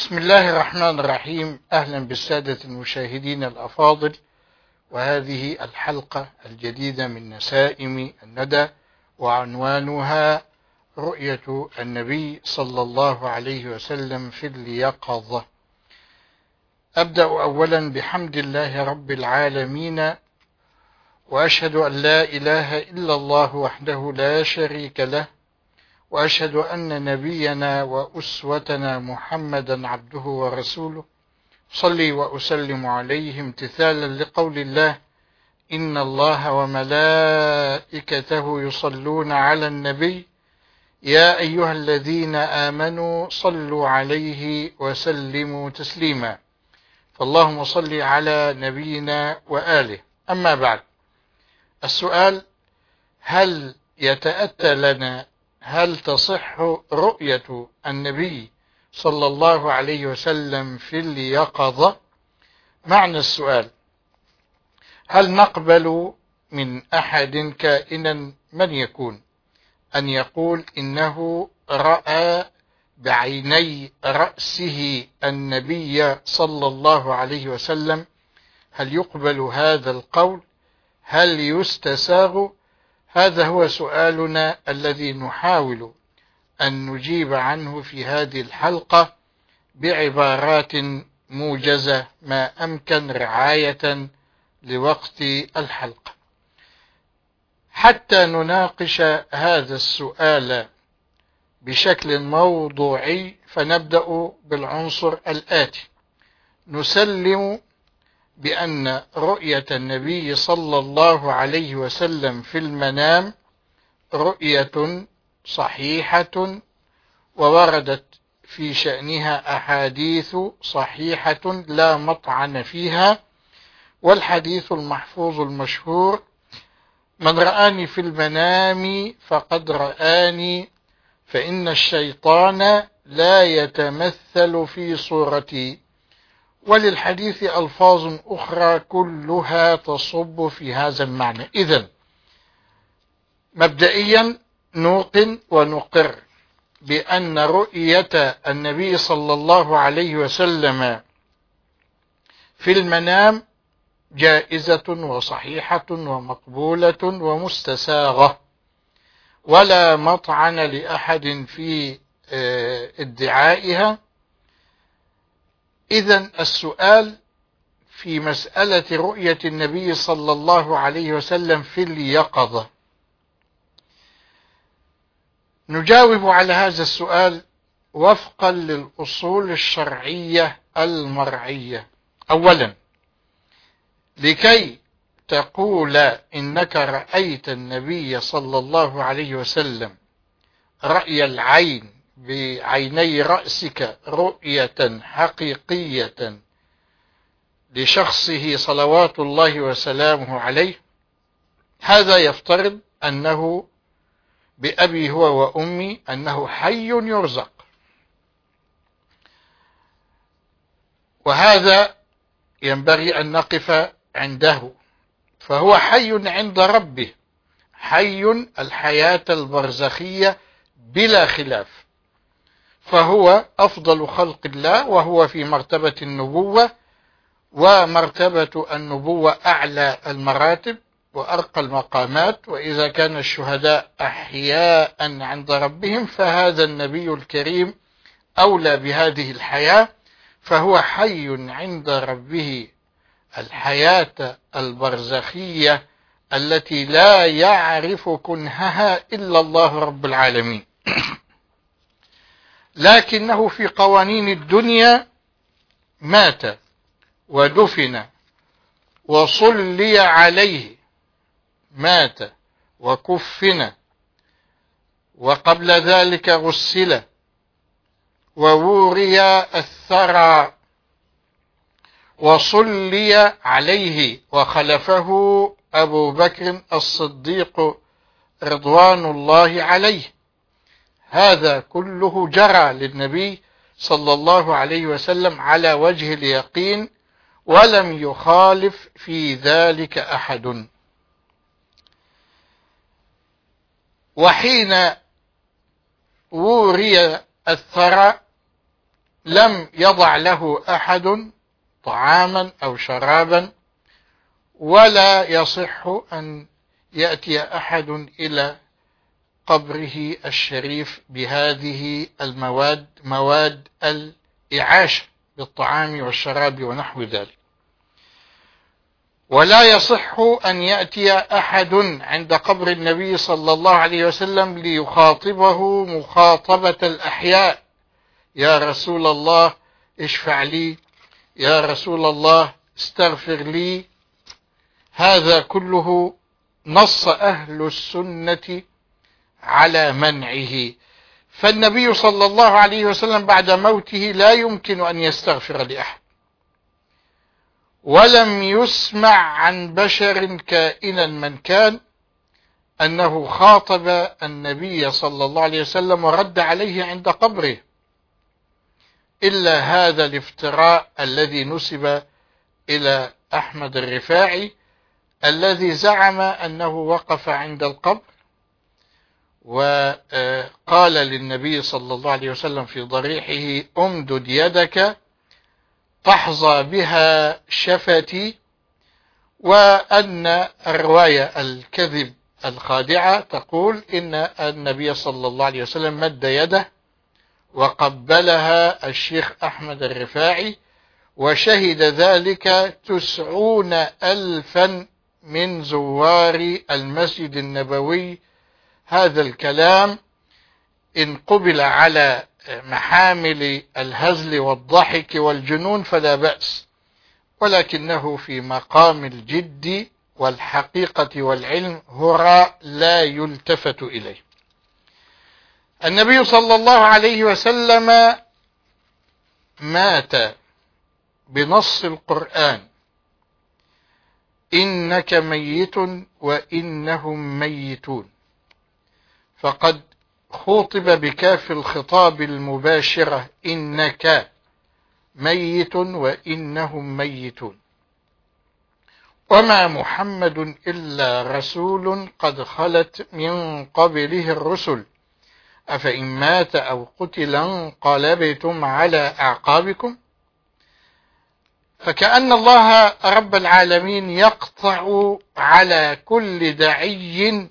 بسم الله الرحمن الرحيم. أهلا بالسادة المشاهدين الأفاضل، وهذه الحلقة الجديدة من نسائم الندى، وعنوانها رؤية النبي صلى الله عليه وسلم في اليقظة. أبدأ أولا بحمد الله رب العالمين، وأشهد أن لا إله إلا الله وحده لا شريك له، وأشهد أن نبينا وأسوتنا محمدا عبده ورسوله، صلي وأسلم عليه امتثالا لقول الله: إن الله وملائكته يصلون على النبي يا أيها الذين آمنوا صلوا عليه وسلموا تسليما. فاللهم صل على نبينا وآله. أما بعد، السؤال: هل يتأتى لنا هل تصح رؤية النبي صلى الله عليه وسلم في اليقظة؟ معنى السؤال: هل نقبل من أحد كائنا من يكون أن يقول إنه رأى بعيني رأسه النبي صلى الله عليه وسلم؟ هل يقبل هذا القول؟ هل يستساغ؟ هذا هو سؤالنا الذي نحاول أن نجيب عنه في هذه الحلقة بعبارات موجزة ما أمكن رعاية لوقت الحلقة. حتى نناقش هذا السؤال بشكل موضوعي، فنبدأ بالعنصر الآتي: نسلم بأن رؤية النبي صلى الله عليه وسلم في المنام رؤية صحيحة، ووردت في شأنها أحاديث صحيحة لا مطعن فيها. والحديث المحفوظ المشهور: من رآني في المنام فقد رآني، فإن الشيطان لا يتمثل في صورتي. وللحديث ألفاظ أخرى كلها تصب في هذا المعنى. إذن مبدئيا نوقن ونقر بأن رؤية النبي صلى الله عليه وسلم في المنام جائزة وصحيحة ومقبولة ومستساغة، ولا مطعن لأحد في ادعائها. إذن السؤال في مسألة رؤية النبي صلى الله عليه وسلم في اليقظة، نجاوب على هذا السؤال وفقا للأصول الشرعية المرعية. أولا، لكي تقول إنك رأيت النبي صلى الله عليه وسلم رأي العين بعيني رأسك رؤية حقيقية لشخصه صلوات الله وسلامه عليه، هذا يفترض أنه بأبي هو وأمي أنه حي يرزق، وهذا ينبغي أن نقف عنده. فهو حي عند ربه، حي الحياة البرزخية بلا خلاف، فهو أفضل خلق الله، وهو في مرتبة النبوة، ومرتبة النبوة أعلى المراتب وأرقى المقامات. وإذا كان الشهداء أحياء عند ربهم، فهذا النبي الكريم أولى بهذه الحياة، فهو حي عند ربه الحياة البرزخية التي لا يعرف كنهها إلا الله رب العالمين. لكنه في قوانين الدنيا مات ودفن وصلي عليه، مات وكفن، وقبل ذلك غسل ووري الثرى وصلي عليه، وخلفه أبو بكر الصديق رضوان الله عليه. هذا كله جرى للنبي صلى الله عليه وسلم على وجه اليقين، ولم يخالف في ذلك أحد. وحين وري الثرى لم يضع له أحد طعاما أو شرابا، ولا يصح أن يأتي أحد إلى قبره الشريف بهذه المواد، مواد الإعاشة بالطعام والشراب ونحو ذلك. ولا يصح أن يأتي أحد عند قبر النبي صلى الله عليه وسلم ليخاطبه مخاطبة الأحياء: يا رسول الله اشفع لي، يا رسول الله استغفر لي. هذا كله نص أهل السنة على منعه. فالنبي صلى الله عليه وسلم بعد موته لا يمكن أن يستغفر لأحد، ولم يسمع عن بشر كائنا من كان أنه خاطب النبي صلى الله عليه وسلم ورد عليه عند قبره، إلا هذا الافتراء الذي نسب إلى أحمد الرفاعي، الذي زعم أنه وقف عند القبر وقال للنبي صلى الله عليه وسلم في ضريحه: أمدد يدك تحظى بها شفتي. وأن الرواية الكذب الخادعة تقول إن النبي صلى الله عليه وسلم مد يده وقبلها الشيخ أحمد الرفاعي، وشهد ذلك 90,000 من زوار المسجد النبوي. هذا الكلام إن قبل على محامل الهزل والضحك والجنون فلا بأس، ولكنه في مقام الجد والحقيقة والعلم هراء لا يلتفت إليه. النبي صلى الله عليه وسلم مات بنص القرآن: إنك ميت وإنهم ميتون، فقد خُوطب بكاف الخطاب المباشرة: إنك ميت وإنهم ميتون. وما محمد إلا رسول قد خلت من قبله الرسل أفإن مات أو قتل انقلبتم على أعقابكم. فكأن الله رب العالمين يقطع على كل داعي،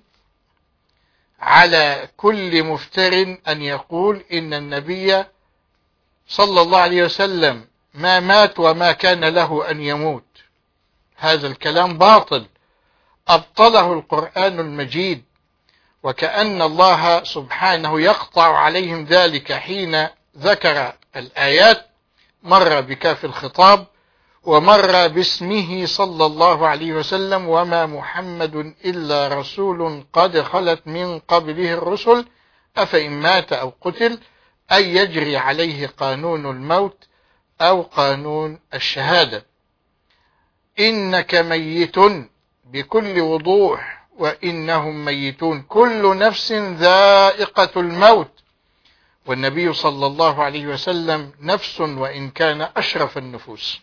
على كل مفتر أن يقول إن النبي صلى الله عليه وسلم ما مات وما كان له أن يموت. هذا الكلام باطل، أبطله القرآن المجيد. وكأن الله سبحانه يقطع عليهم ذلك حين ذكر الآيات، مر بكاف الخطاب ومر باسمه صلى الله عليه وسلم: وما محمد إلا رسول قد خلت من قبله الرسل أفإن مات أو قتل، أي يجري عليه قانون الموت أو قانون الشهادة. إنك ميت بكل وضوح وإنهم ميتون، كل نفس ذائقة الموت، والنبي صلى الله عليه وسلم نفس وإن كان أشرف النفوس.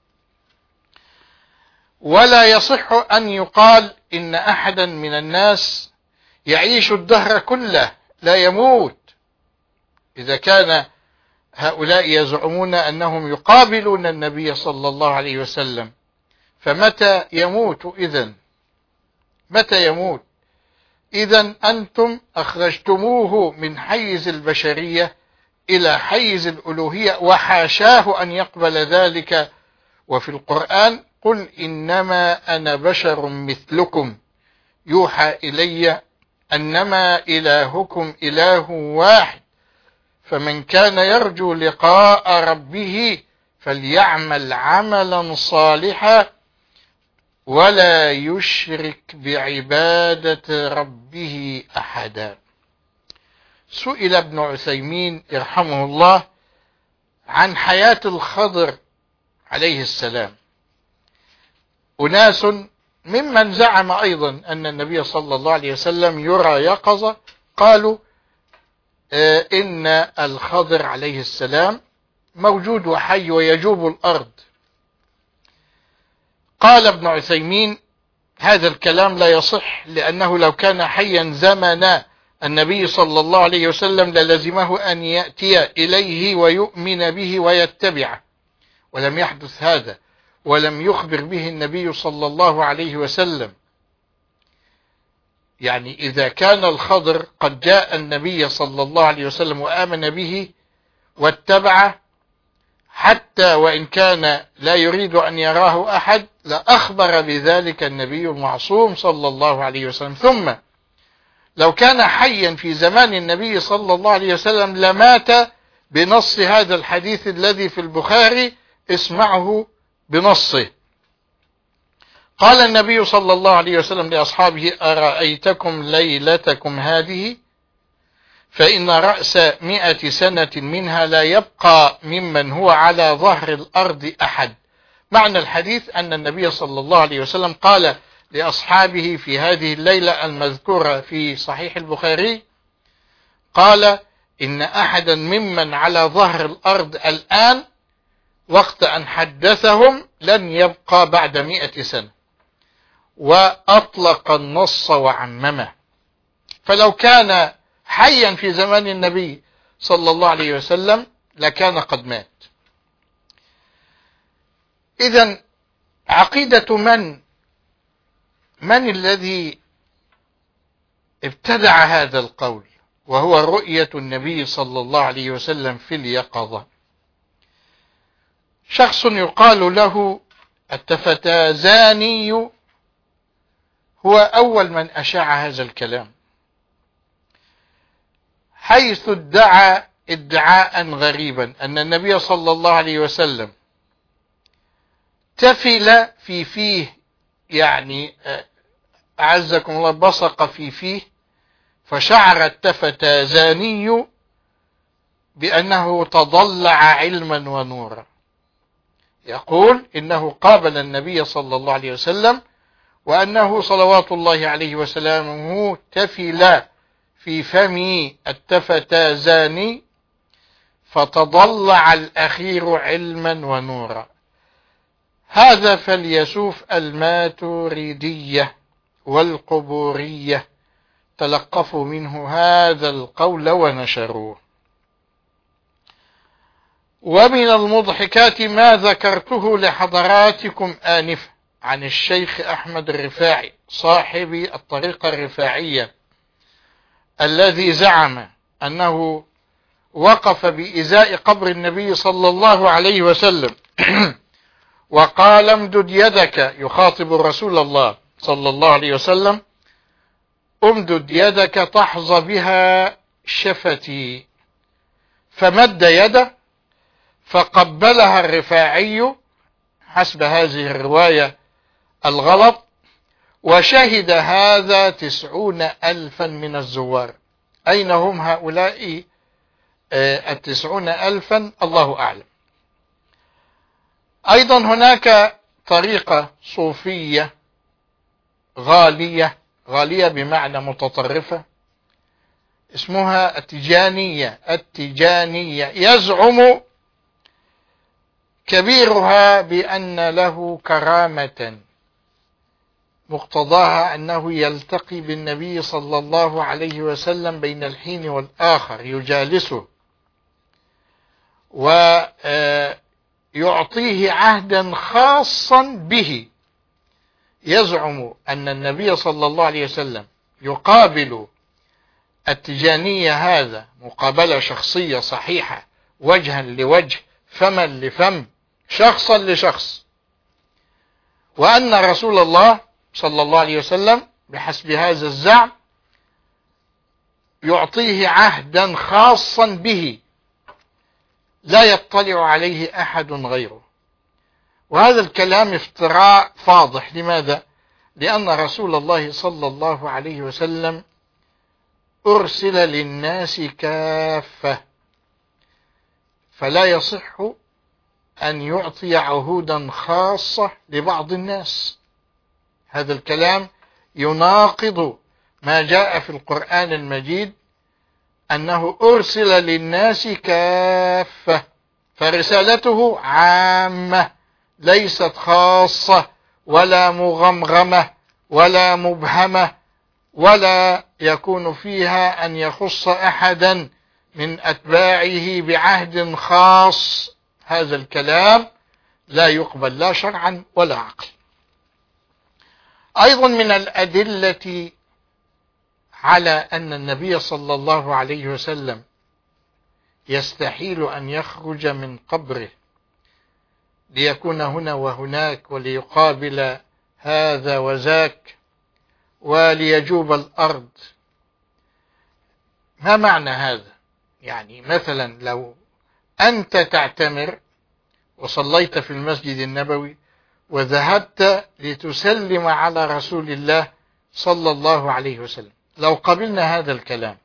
ولا يصح أن يقال إن أحدا من الناس يعيش الدهر كله لا يموت. إذا كان هؤلاء يزعمون أنهم يقابلون النبي صلى الله عليه وسلم، فمتى يموت إذن؟ متى يموت؟ إذن أنتم أخرجتموه من حيز البشرية إلى حيز الألوهية، وحاشاه أن يقبل ذلك. وفي القرآن: قل إنما أنا بشر مثلكم يوحى إلي أنما إلهكم إله واحد فمن كان يرجو لقاء ربه فليعمل عملا صالحا ولا يشرك بعبادة ربه أحدا. سئل ابن عثيمين يرحمه الله عن حياة الخضر عليه السلام. أناس ممن زعم أيضا أن النبي صلى الله عليه وسلم يرى يقظة قالوا إن الخضر عليه السلام موجود وحي ويجوب الأرض. قال ابن عثيمين: هذا الكلام لا يصح، لأنه لو كان حيا زمن النبي صلى الله عليه وسلم للزمه أن يأتي إليه ويؤمن به ويتبعه، ولم يحدث هذا، ولم يخبر به النبي صلى الله عليه وسلم. يعني إذا كان الخضر قد جاء النبي صلى الله عليه وسلم وآمن به واتبعه، حتى وإن كان لا يريد أن يراه أحد لأخبر بذلك النبي المعصوم صلى الله عليه وسلم. ثم لو كان حيا في زمان النبي صلى الله عليه وسلم لمات بنص هذا الحديث الذي في البخاري، اسمعه بنصه. قال النبي صلى الله عليه وسلم لأصحابه: أرأيتكم ليلتكم هذه فإن رأس 100 سنة منها لا يبقى ممن هو على ظهر الأرض أحد. معنى الحديث أن النبي صلى الله عليه وسلم قال لأصحابه في هذه الليلة المذكورة في صحيح البخاري، قال: إن أحدا ممن على ظهر الأرض الآن وقت أن حدثهم لن يبقى بعد 100 سنة، وأطلق النص وعممه. فلو كان حيا في زمان النبي صلى الله عليه وسلم لكان قد مات. إذن عقيدة من الذي ابتدع هذا القول، وهو رؤية النبي صلى الله عليه وسلم في اليقظة؟ شخص يقال له التفتازاني هو أول من أشاع هذا الكلام، حيث ادعى ادعاء غريبا أن النبي صلى الله عليه وسلم تفل في فيه، يعني أعزكم الله بصق في فيه، فشعر التفتازاني بأنه تضلع علما ونورا. يقول إنه قابل النبي صلى الله عليه وسلم، وأنه صلوات الله عليه وسلامه تفل في فم التفتازاني فتضلع الأخير علما ونورا. هذا فاليسوف الماتريدية والقبورية تلقفوا منه هذا القول ونشروه. ومن المضحكات ما ذكرته لحضراتكم آنفا عن الشيخ أحمد الرفاعي صاحب الطريقة الرفاعية، الذي زعم أنه وقف بإزاء قبر النبي صلى الله عليه وسلم وقال: امدد يدك، يخاطب رسول الله صلى الله عليه وسلم: امدد يدك تحظى بها شفتي. فمد يده فقبلها الرفاعي حسب هذه الرواية الغلط، وشهد هذا 90,000 من الزوار. أين هم هؤلاء 90,000؟ الله أعلم. أيضا هناك طريقة صوفية غالية بمعنى متطرفة، اسمها التجانية. يزعم كبيرها بأن له كرامة مقتضاها أنه يلتقي بالنبي صلى الله عليه وسلم بين الحين والآخر، يجالسه ويعطيه عهدا خاصا به. يزعم أن النبي صلى الله عليه وسلم يقابل التجانية هذا مقابلة شخصية صحيحة، وجها لوجه، فما لفم، شخصا لشخص، وأن رسول الله صلى الله عليه وسلم بحسب هذا الزعم يعطيه عهدا خاصا به لا يطلع عليه أحد غيره. وهذا الكلام افتراء فاضح. لماذا؟ لأن رسول الله صلى الله عليه وسلم أرسل للناس كافة، فلا يصح أن يعطي عهودا خاصة لبعض الناس. هذا الكلام يناقض ما جاء في القرآن المجيد أنه أرسل للناس كافة، فرسالته عامة ليست خاصة ولا مغمغمة ولا مبهمة ولا يكون فيها أن يخص أحدا من أتباعه بعهد خاص. هذا الكلام لا يقبل لا شرعا ولا عقلا. أيضا من الأدلة على أن النبي صلى الله عليه وسلم يستحيل أن يخرج من قبره ليكون هنا وهناك وليقابل هذا وذاك وليجوب الأرض. ما معنى هذا؟ يعني مثلا لو أنت تعتمر وصليت في المسجد النبوي وذهبت لتسلم على رسول الله صلى الله عليه وسلم، لو قبلنا هذا الكلام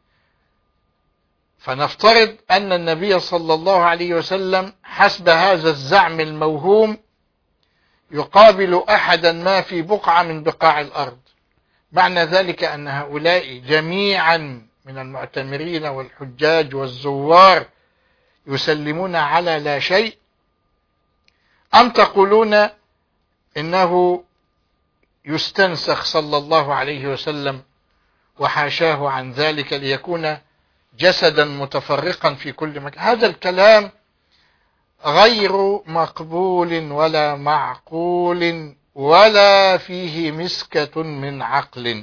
فنفترض أن النبي صلى الله عليه وسلم حسب هذا الزعم الموهوم يقابل أحدا ما في بقعة من بقاع الأرض، معنى ذلك أن هؤلاء جميعا من المعتمرين والحجاج والزوار يسلمون على لا شيء؟ أم تقولون إنه يستنسخ صلى الله عليه وسلم وحاشاه عن ذلك ليكون جسدا متفرقا في كل مكان؟ هذا الكلام غير مقبول ولا معقول ولا فيه مسكة من عقل.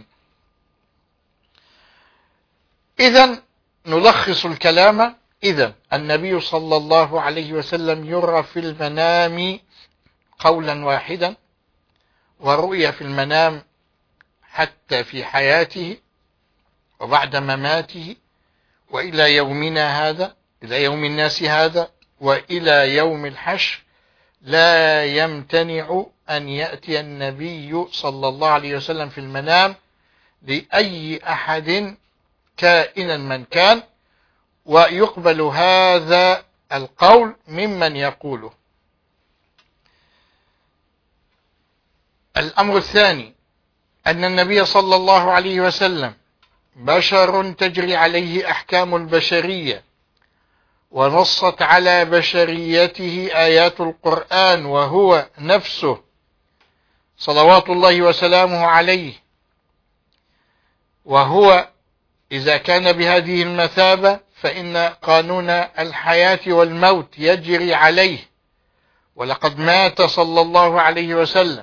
إذن نلخص الكلام. إذن النبي صلى الله عليه وسلم يرى في المنام قولا واحدا، ورؤيا في المنام حتى في حياته وبعد مماته وإلى يومنا هذا، إلى يوم الناس هذا وإلى يوم الحشر، لا يمتنع أن يأتي النبي صلى الله عليه وسلم في المنام لأي أحد كائنا من كان، ويقبل هذا القول ممن يقوله. الأمر الثاني أن النبي صلى الله عليه وسلم بشر تجري عليه أحكام البشرية، ونصت على بشريته آيات القرآن، وهو نفسه صلوات الله وسلامه عليه، وهو إذا كان بهذه المثابة فإن قانون الحياة والموت يجري عليه. ولقد مات صلى الله عليه وسلم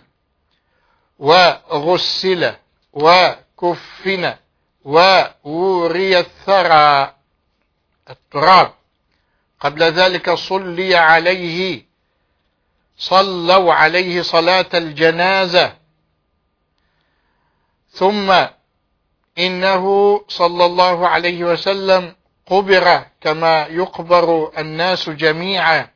وغسل وكفن ووري الثرى التراب، قبل ذلك صلي عليه، صلوا عليه صلاة الجنازة، ثم إنه صلى الله عليه وسلم قبر كما يقبر الناس جميعا.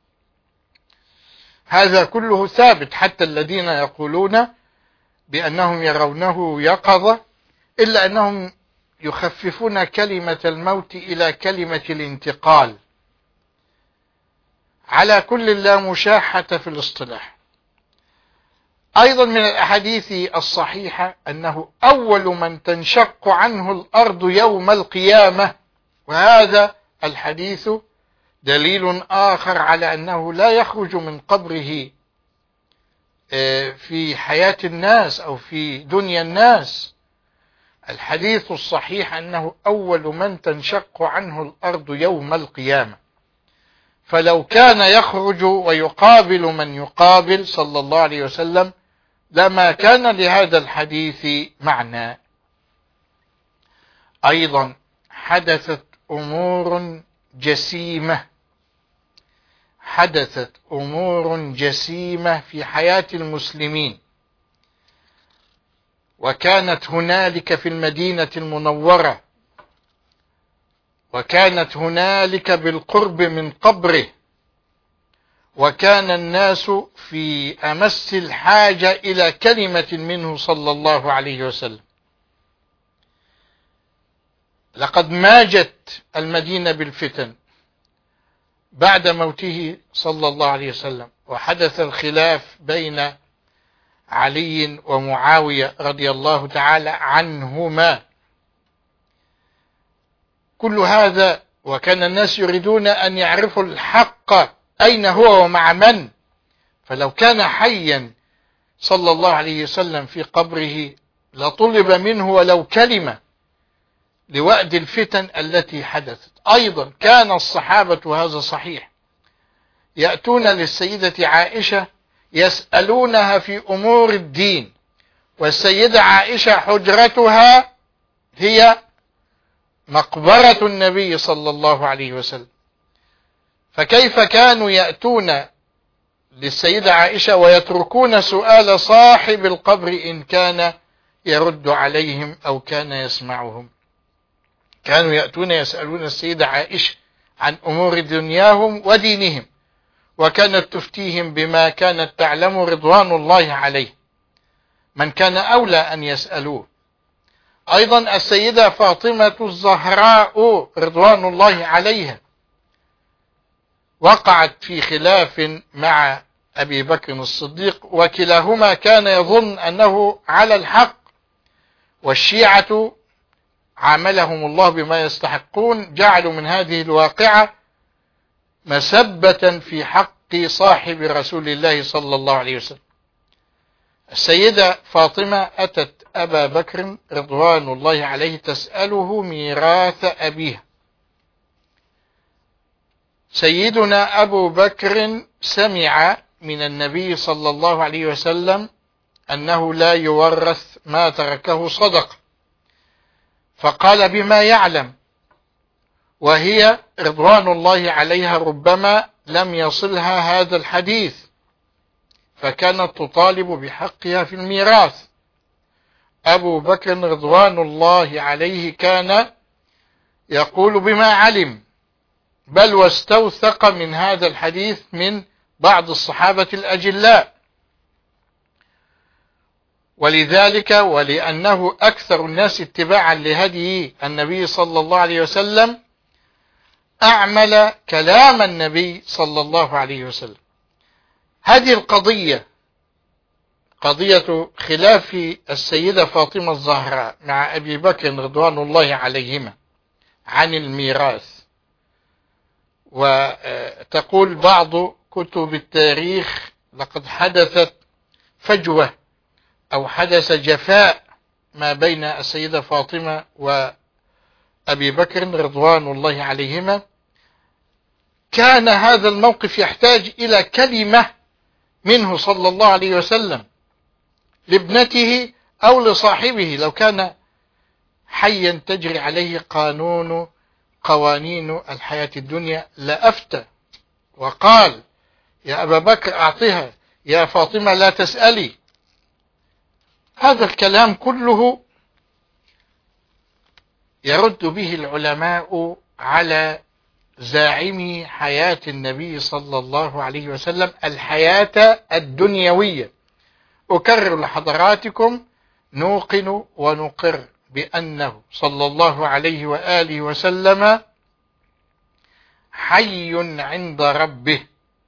هذا كله ثابت، حتى الذين يقولون بأنهم يرونه يقظة، إلا أنهم يخففون كلمة الموت إلى كلمة الانتقال. على كل لا مشاحة في الاصطلاح. أيضا من الأحاديث الصحيحة أنه أول من تنشق عنه الأرض يوم القيامة، وهذا الحديث دليل آخر على أنه لا يخرج من قبره في حياة الناس أو في دنيا الناس. الحديث الصحيح أنه أول من تنشق عنه الأرض يوم القيامة، فلو كان يخرج ويقابل من يقابل صلى الله عليه وسلم لما كان لهذا الحديث معنى. أيضا حدثت أمور جسيمة في حياة المسلمين، وكانت هنالك في المدينة المنورة، وكانت هنالك بالقرب من قبره، وكان الناس في أمس الحاجة إلى كلمة منه صلى الله عليه وسلم. لقد ماجت المدينة بالفتن بعد موته صلى الله عليه وسلم، وحدث الخلاف بين علي ومعاوية رضي الله تعالى عنهما. كل هذا وكان الناس يريدون أن يعرفوا الحق أين هو ومع من، فلو كان حيا صلى الله عليه وسلم في قبره لطلب منه ولو كلمة لوأد الفتن التي حدثت. أيضا كان الصحابة، وهذا صحيح، يأتون للسيدة عائشة يسألونها في أمور الدين، والسيدة عائشة حجرتها هي مقبرة النبي صلى الله عليه وسلم، فكيف كانوا يأتون للسيدة عائشة ويتركون سؤال صاحب القبر إن كان يرد عليهم أو كان يسمعهم؟ كانوا يأتون يسألون السيدة عائشة عن أمور دنياهم ودينهم، وكانت تفتيهم بما كانت تعلم رضوان الله عليه، من كان أولى أن يسألوه. أيضا السيدة فاطمة الزهراء رضوان الله عليها وقعت في خلاف مع أبي بكر الصديق، وكلاهما كان يظن أنه على الحق، والشيعة عاملهم الله بما يستحقون، جعلوا من هذه الواقعة مسبة في حق صاحب رسول الله صلى الله عليه وسلم. السيدة فاطمة أتت أبا بكر رضوان الله عليه تسأله ميراث أبيها. سيدنا أبو بكر سمع من النبي صلى الله عليه وسلم أنه لا يورث ما تركه صدقة، فقال بما يعلم، وهي رضوان الله عليها ربما لم يصلها هذا الحديث، فكانت تطالب بحقها في الميراث. أبو بكر رضوان الله عليه كان يقول بما علم، بل واستوثق من هذا الحديث من بعض الصحابة الأجلاء، ولذلك ولأنه أكثر الناس اتباعا لهدي النبي صلى الله عليه وسلم أعمل كلام النبي صلى الله عليه وسلم. هذه القضية، قضية خلاف السيدة فاطمة الزهراء مع أبي بكر رضوان الله عليهما عن الميراث، وتقول بعض كتب التاريخ لقد حدثت فجوة أو حدث جفاء ما بين السيدة فاطمة وأبي بكر رضوان الله عليهما. كان هذا الموقف يحتاج إلى كلمة منه صلى الله عليه وسلم لابنته أو لصاحبه، لو كان حيا تجري عليه قوانين الحياة الدنيا لأفتى وقال يا أبا بكر أعطيها، يا فاطمة لا تسألي. هذا الكلام كله يرد به العلماء على زاعمي حياة النبي صلى الله عليه وسلم، الحياة الدنيوية. أكرر لحضراتكم، نوقن ونقر بأنه صلى الله عليه وآله وسلم حي عند ربه.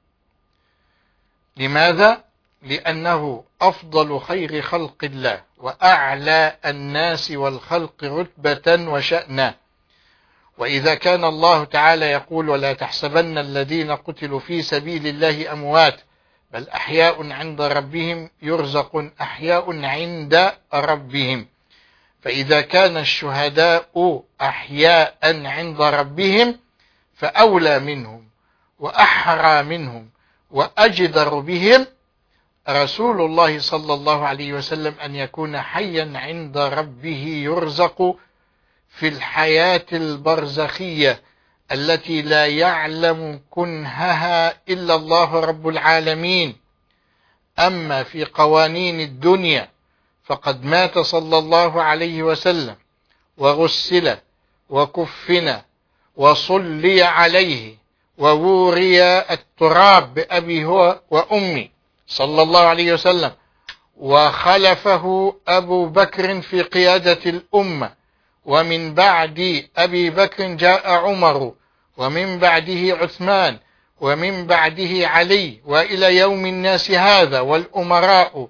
لماذا؟ لأنه أفضل خير خلق الله وأعلى الناس والخلق رتبة وشأنا. وإذا كان الله تعالى يقول ولا تحسبن الذين قتلوا في سبيل الله أموات بل أحياء عند ربهم يرزقون، أحياء عند ربهم، فإذا كان الشهداء أحياء عند ربهم فأولى منهم وأحرى منهم وأجدر بهم رسول الله صلى الله عليه وسلم أن يكون حيا عند ربه يرزق في الحياة البرزخية التي لا يعلم كنهها إلا الله رب العالمين. أما في قوانين الدنيا فقد مات صلى الله عليه وسلم وغسل وكفن وصلي عليه ووري التراب بأبي هو وأمي صلى الله عليه وسلم، وخلفه أبو بكر في قيادة الأمة، ومن بعد أبي بكر جاء عمر، ومن بعده عثمان، ومن بعده علي، وإلى يوم الناس هذا والأمراء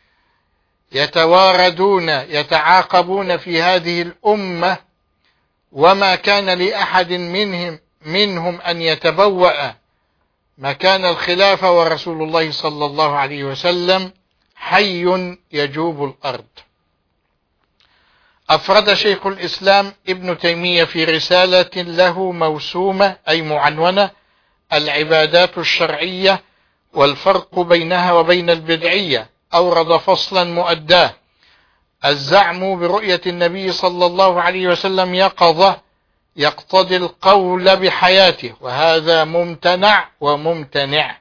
يتواردون يتعاقبون في هذه الأمة، وما كان لأحد منهم أن يتبوأ مكان الخلافة، ورسول الله صلى الله عليه وسلم حي يجوب الأرض. أفرد شيخ الإسلام ابن تيمية في رسالة له موسومة أي معنونة العبادات الشرعية والفرق بينها وبين البدعية، أورد فصلا مؤداه: الزعم برؤية النبي صلى الله عليه وسلم يقظة يقتضي القول بحياته، وهذا ممتنع وممتنع.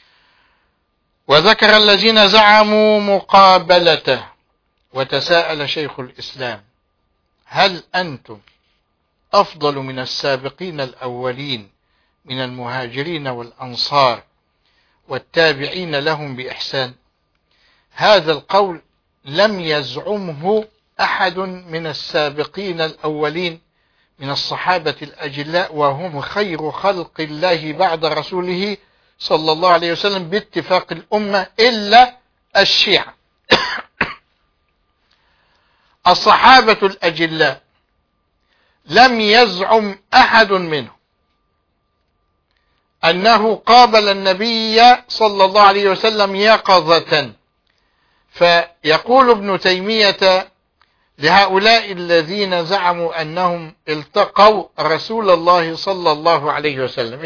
وذكر الذين زعموا مقابلته، وتساءل شيخ الإسلام: هل أنتم أفضل من السابقين الأولين من المهاجرين والأنصار والتابعين لهم بإحسان؟ هذا القول لم يزعمه أحد من السابقين الأولين من الصحابة الأجلاء، وهم خير خلق الله بعد رسوله صلى الله عليه وسلم باتفاق الأمة، إلا الشيعة. الصحابة الأجلاء لم يزعم أحد منهم أنه قابل النبي صلى الله عليه وسلم يقظة. فيقول ابن تيمية لهؤلاء الذين زعموا أنهم التقوا رسول الله صلى الله عليه وسلم،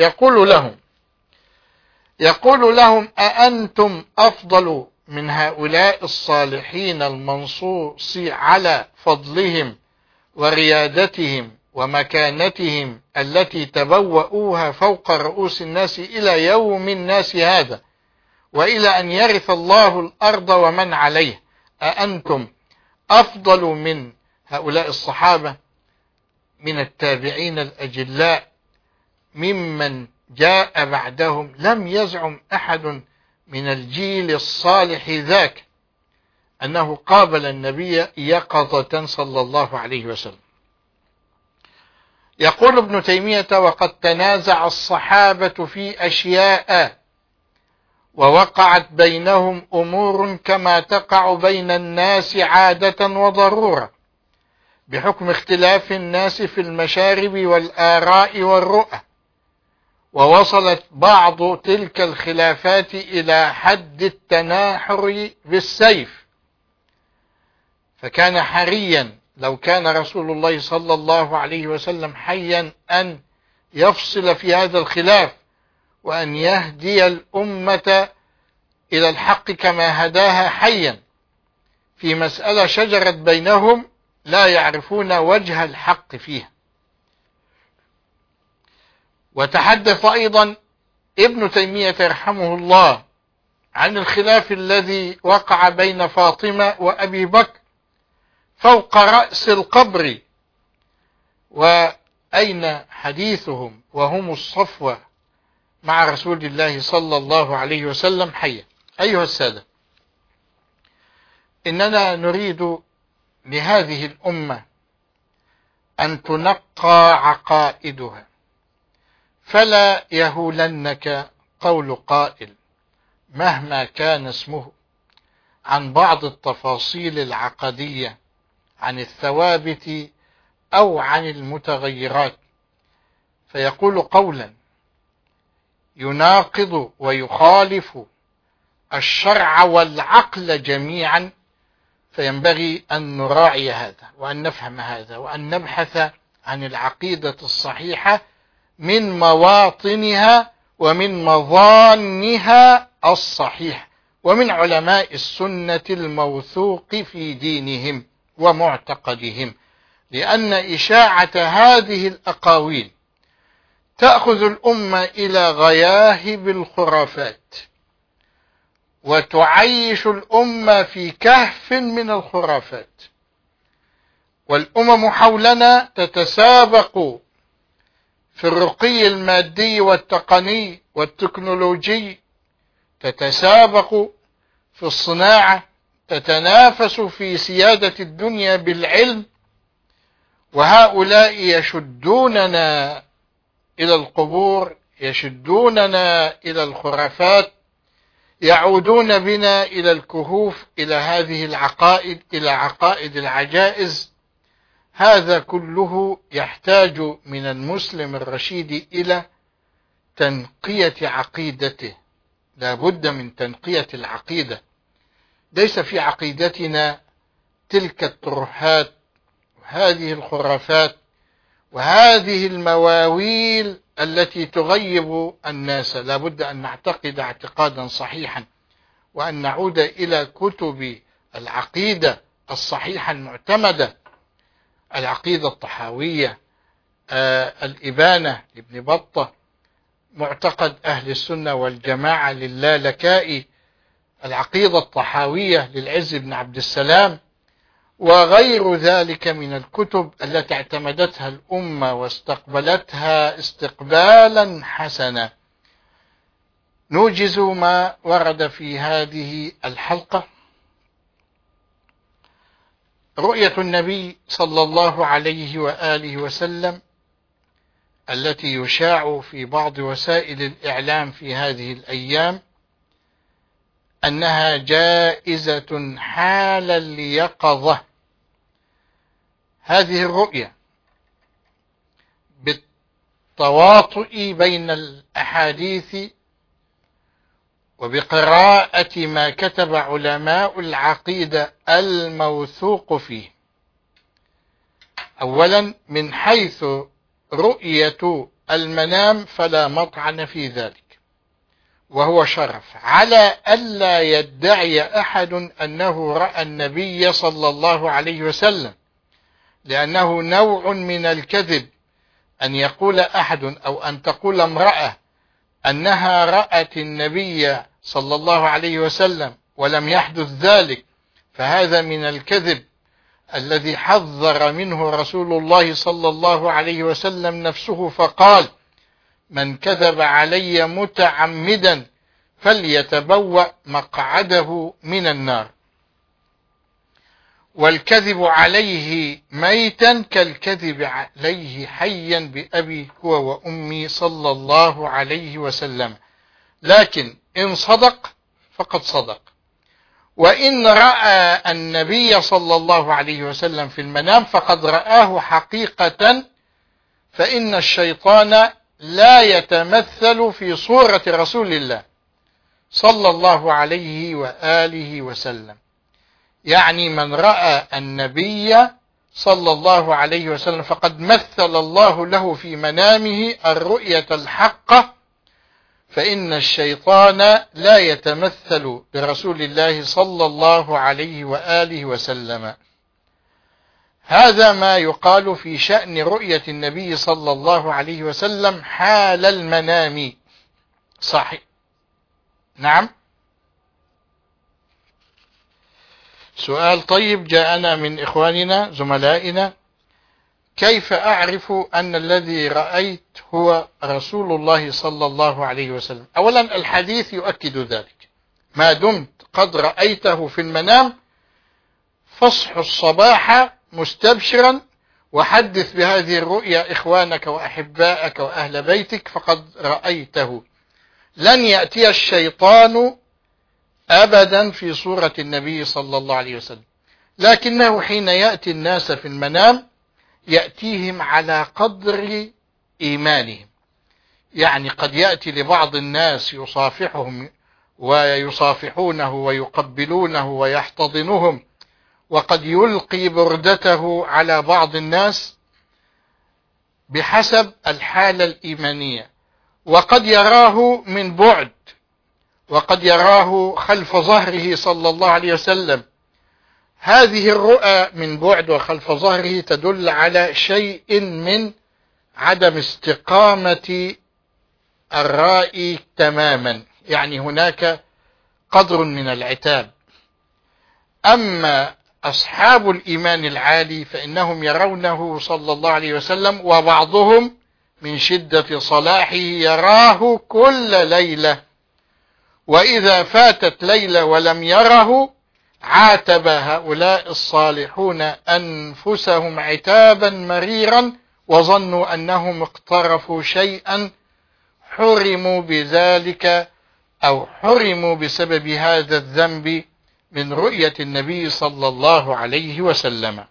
يقول لهم: أأنتم أفضل من هؤلاء الصالحين المنصوص على فضلهم وريادتهم ومكانتهم التي تبوؤوها فوق رؤوس الناس إلى يوم الناس هذا، وإلى أن يرث الله الأرض ومن عليه؟ أأنتم أفضل من هؤلاء الصحابة من التابعين الأجلاء ممن جاء بعدهم؟ لم يزعم أحد من الجيل الصالح ذاك أنه قابل النبي يقظة صلى الله عليه وسلم. يقول ابن تيمية: وقد تنازع الصحابة في أشياء، ووقعت بينهم أمور كما تقع بين الناس عادة وضرورة، بحكم اختلاف الناس في المشارب والآراء والرؤى، ووصلت بعض تلك الخلافات إلى حد التناحر بالسيف. فكان حريا لو كان رسول الله صلى الله عليه وسلم حيا أن يفصل في هذا الخلاف، وأن يهدي الأمة إلى الحق كما هداها حيا في مسألة شجرت بينهم لا يعرفون وجه الحق فيها. وتحدث أيضا ابن تيمية رحمه الله عن الخلاف الذي وقع بين فاطمة وأبي بكر فوق رأس القبر، وأين حديثهم وهم الصفوة مع رسول الله صلى الله عليه وسلم حيا. أيها السادة، إننا نريد لهذه الأمة أن تنقى عقائدها، فلا يهولنك قول قائل مهما كان اسمه عن بعض التفاصيل العقدية، عن الثوابت أو عن المتغيرات، فيقول قولا يناقض ويخالف الشرع والعقل جميعا. فينبغي أن نراعي هذا، وأن نفهم هذا، وأن نبحث عن العقيدة الصحيحة من مواطنها ومن مظانها الصحيح، ومن علماء السنة الموثوق في دينهم ومعتقدهم، لأن إشاعة هذه الأقاويل تأخذ الأمة إلى غياهب الخرافات، وتعيش الأمة في كهف من الخرافات. والأمم حولنا تتسابق في الرقي المادي والتقني والتكنولوجي، تتسابق في الصناعة، تتنافس في سيادة الدنيا بالعلم، وهؤلاء يشدوننا إلى القبور، يشدوننا إلى الخرافات، يعودون بنا إلى الكهوف، إلى هذه العقائد، إلى عقائد العجائز. هذا كله يحتاج من المسلم الرشيد إلى تنقية عقيدته. لا بد من تنقية العقيدة. ليس في عقيدتنا تلك الترهات هذه الخرافات وهذه المواويل التي تغيب الناس. لا بد أن نعتقد اعتقادا صحيحا، وأن نعود إلى كتب العقيدة الصحيحة المعتمدة، العقيدة الطحاوية، الإبانة لابن بطة، معتقد أهل السنة والجماعة للالكائي، العقيدة الطحاوية للعز بن عبد السلام، وغير ذلك من الكتب التي اعتمدتها الأمة واستقبلتها استقبالا حسنا. نوجز ما ورد في هذه الحلقة. رؤية النبي صلى الله عليه وآله وسلم التي يشاع في بعض وسائل الإعلام في هذه الأيام أنها جائزة حال اليقظة. هذه الرؤية بالتواطؤ بين الأحاديث وبقراءة ما كتب علماء العقيدة الموثوق فيه. أولا، من حيث رؤية المنام فلا مطعن في ذلك، وهو شرف، على ألا يدعي أحد أنه رأى النبي صلى الله عليه وسلم، لأنه نوع من الكذب أن يقول أحد أو أن تقول امرأة أنها رأت النبي صلى الله عليه وسلم ولم يحدث ذلك، فهذا من الكذب الذي حذر منه رسول الله صلى الله عليه وسلم نفسه، فقال: من كذب علي متعمدا فليتبوأ مقعده من النار. والكذب عليه ميتا كالكذب عليه حيا بأبي هو وأمي صلى الله عليه وسلم. لكن إن صدق فقد صدق. وإن رأى النبي صلى الله عليه وسلم في المنام فقد رآه حقيقة، فإن الشيطان لا يتمثل في صورة رسول الله صلى الله عليه وآله وسلم. يعني من رأى النبي صلى الله عليه وسلم فقد مثل الله له في منامه الرؤية الحقة، فإن الشيطان لا يتمثل برسول الله صلى الله عليه وآله وسلم. هذا ما يقال في شأن رؤية النبي صلى الله عليه وسلم حال المنام. صحيح. نعم. سؤال طيب جاءنا من إخواننا زملائنا: كيف أعرف أن الذي رأيت هو رسول الله صلى الله عليه وسلم؟ أولا، الحديث يؤكد ذلك. ما دمت قد رأيته في المنام فاصح الصباح مستبشرا وحدث بهذه الرؤيا إخوانك وأحبائك وأهل بيتك، فقد رأيته. لن يأتي الشيطان أبدا في صورة النبي صلى الله عليه وسلم، لكنه حين يأتي الناس في المنام يأتيهم على قدر إيمانهم. يعني قد يأتي لبعض الناس يصافحهم ويصافحونه ويقبلونه ويحتضنهم، وقد يلقي بردته على بعض الناس بحسب الحالة الإيمانية، وقد يراه من بعد، وقد يراه خلف ظهره صلى الله عليه وسلم. هذه الرؤى من بعد وخلف ظهره تدل على شيء من عدم استقامة الرائي تماما، يعني هناك قدر من العتاب. أما أصحاب الإيمان العالي فإنهم يرونه صلى الله عليه وسلم، وبعضهم من شدة صلاحه يراه كل ليلة، وإذا فاتت ليلة ولم يره عاتب هؤلاء الصالحون أنفسهم عتابا مريرا، وظنوا أنهم اقترفوا شيئا حرموا بذلك أو حرموا بسبب هذا الذنب من رؤية النبي صلى الله عليه وسلم.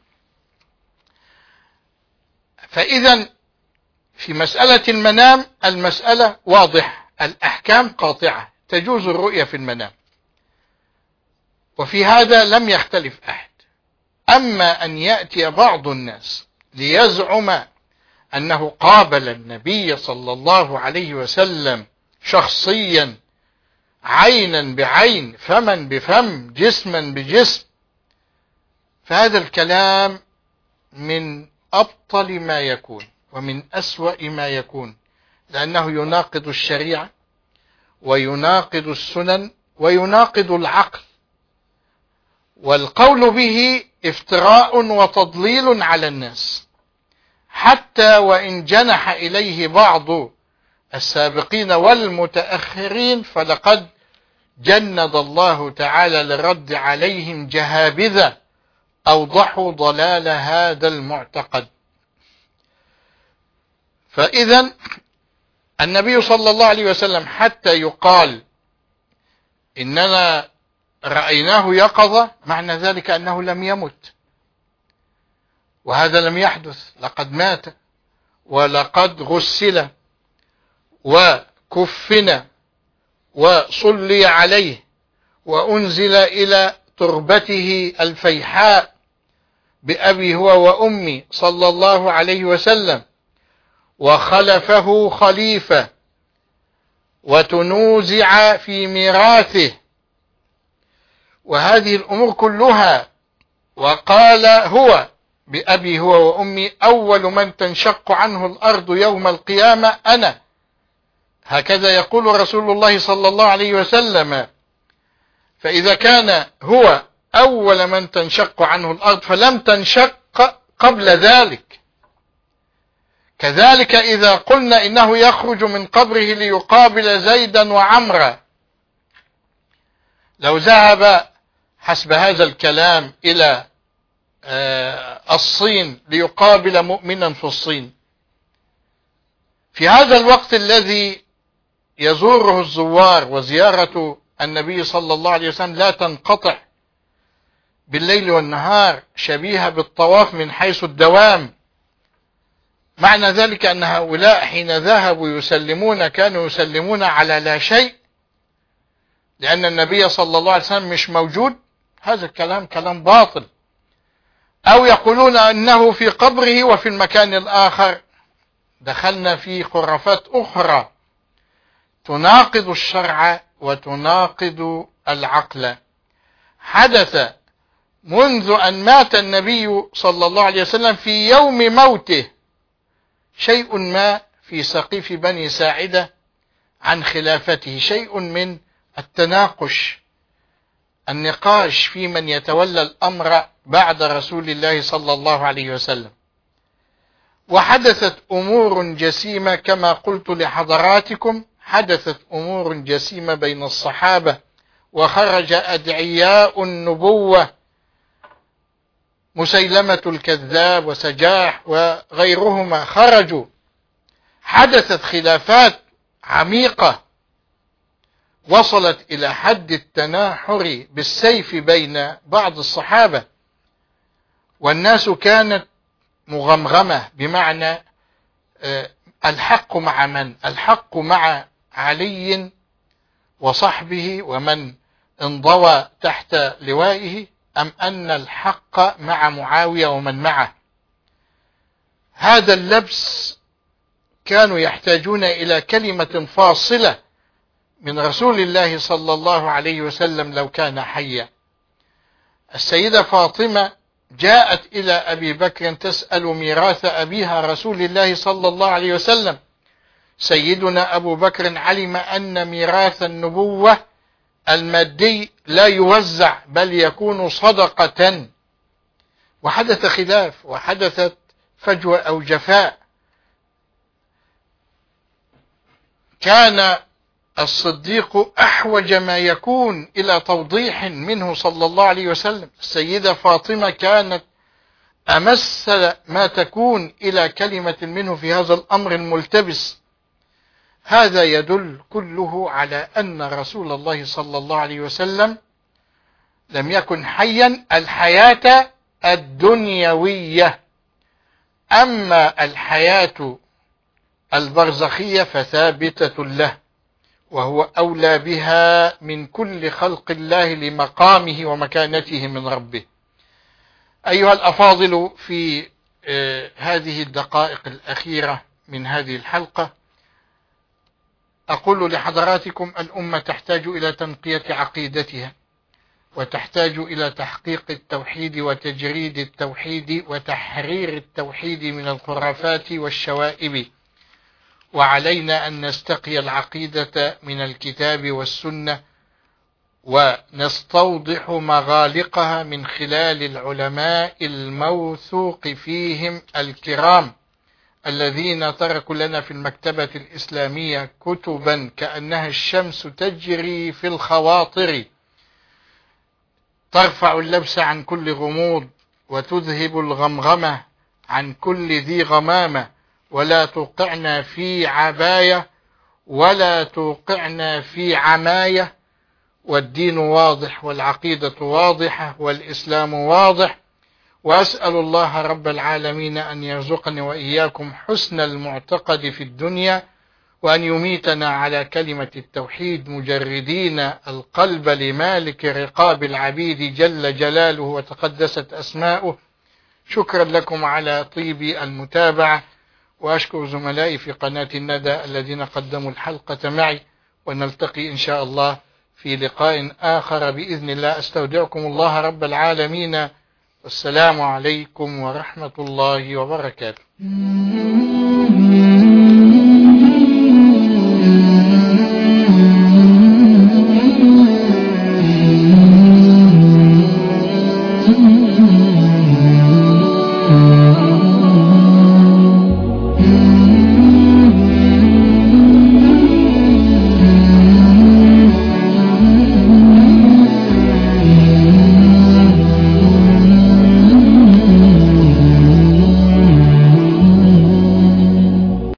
فإذا في مسألة المنام المسألة واضحة، الأحكام قاطعة، تجوز الرؤية في المنام، وفي هذا لم يختلف أحد. أما أن يأتي بعض الناس ليزعم أنه قابل النبي صلى الله عليه وسلم شخصيا عينا بعين فما بفم جسما بجسم، فهذا الكلام من أبطل ما يكون ومن أسوأ ما يكون، لأنه يناقض الشريعة ويناقض السنن ويناقض العقل، والقول به افتراء وتضليل على الناس، حتى وإن جنح إليه بعض السابقين والمتأخرين فلقد جند الله تعالى للرد عليهم جهابذة أوضحوا ضلال هذا المعتقد. فإذا النبي صلى الله عليه وسلم حتى يقال إننا رأيناه يقظة، معنى ذلك أنه لم يمت، وهذا لم يحدث، لقد مات ولقد غسل وكفن وصلي عليه وأنزل إلى تربته الفيحاء بأبي هو وأمي صلى الله عليه وسلم، وخلفه خليفة وتنوزع في ميراثه، وهذه الأمور كلها. وقال هو بأبي هو وأمي أول من تنشق عنه الأرض يوم القيامة أنا، هكذا يقول رسول الله صلى الله عليه وسلم. فإذا كان هو أول من تنشق عنه الأرض فلم تنشق قبل ذلك. كذلك إذا قلنا إنه يخرج من قبره ليقابل زيدا وعمرا، لو ذهب حسب هذا الكلام إلى الصين ليقابل مؤمنا في الصين، في هذا الوقت الذي يزوره الزوار وزيارة النبي صلى الله عليه وسلم لا تنقطع بالليل والنهار، شبيهة بالطواف من حيث الدوام، معنى ذلك أن هؤلاء حين ذهبوا يسلمون كانوا يسلمون على لا شيء، لأن النبي صلى الله عليه وسلم مش موجود. هذا الكلام كلام باطل. أو يقولون أنه في قبره وفي المكان الآخر. دخلنا في خرافات أخرى تناقض الشرع وتناقض العقل. حدث منذ أن مات النبي صلى الله عليه وسلم في يوم موته شيء ما في سقيف بني ساعدة عن خلافته، شيء من التناقش، النقاش في من يتولى الأمر بعد رسول الله صلى الله عليه وسلم. وحدثت أمور جسيمة كما قلت لحضراتكم، حدثت أمور جسيمة بين الصحابة، وخرج أدعياء النبوة مسيلمة الكذاب وسجاح وغيرهما خرجوا. حدثت خلافات عميقة وصلت إلى حد التناحر بالسيف بين بعض الصحابة، والناس كانت مغمغمة، بمعنى الحق مع من؟ الحق مع علي وصحبه ومن انضوى تحت لوائه، أم أن الحق مع معاوية ومن معه؟ هذا اللبس كانوا يحتاجون إلى كلمة فاصلة من رسول الله صلى الله عليه وسلم لو كان حيا. السيدة فاطمة جاءت إلى أبي بكر تسأل ميراث أبيها رسول الله صلى الله عليه وسلم. سيدنا أبو بكر علم أن ميراث النبوة المادي لا يوزع بل يكون صدقة، وحدث خلاف وحدثت فجوة أو جفاء. كان الصديق أحوج ما يكون إلى توضيح منه صلى الله عليه وسلم. السيدة فاطمة كانت أمس ما تكون إلى كلمة منه في هذا الأمر الملتبس. هذا يدل كله على أن رسول الله صلى الله عليه وسلم لم يكن حيا الحياة الدنيوية، أما الحياة البرزخية فثابتة له، وهو أولى بها من كل خلق الله لمقامه ومكانته من ربه. أيها الأفاضل، في هذه الدقائق الأخيرة من هذه الحلقة أقول لحضراتكم: الأمة تحتاج إلى تنقية عقيدتها، وتحتاج إلى تحقيق التوحيد وتجريد التوحيد وتحرير التوحيد من الخرافات والشوائب، وعلينا أن نستقي العقيدة من الكتاب والسنة، ونستوضح مغالقها من خلال العلماء الموثوق فيهم الكرام، الذين تركوا لنا في المكتبة الإسلامية كتبا كأنها الشمس تجري في الخواطر، ترفع اللبس عن كل غموض، وتذهب الغمغمة عن كل ذي غمامة، ولا توقعنا في عباية ولا توقعنا في عماية. والدين واضح، والعقيدة واضحة، والإسلام واضح. وأسأل الله رب العالمين أن يرزقني وإياكم حسن المعتقد في الدنيا، وأن يميتنا على كلمة التوحيد مجردين القلب لمالك رقاب العبيد جل جلاله وتقدست أسماؤه. شكرا لكم على طيب المتابعة، وأشكر زملائي في قناة الندى الذين قدموا الحلقة معي، ونلتقي إن شاء الله في لقاء آخر بإذن الله. أستودعكم الله رب العالمين، والسلام عليكم ورحمة الله وبركاته.